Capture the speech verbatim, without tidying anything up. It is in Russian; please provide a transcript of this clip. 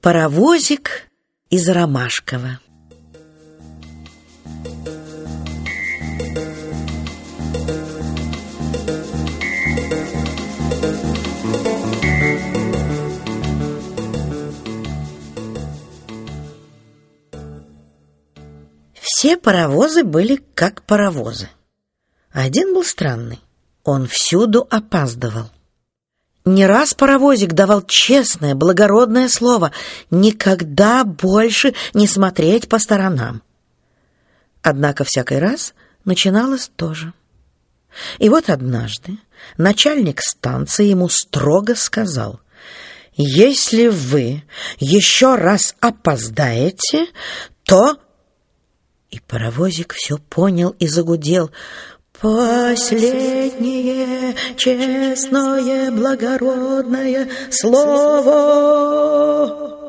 Паровозик из Ромашкова. Все паровозы были как паровозы. Один был странный. Он всюду опаздывал. Не раз паровозик давал честное, благородное слово никогда больше не смотреть по сторонам. Однако всякий раз начиналось то же. И вот однажды начальник станции ему строго сказал: «Если вы еще раз опоздаете, то...» И паровозик все понял и загудел: «Последнее честное благородное слово!»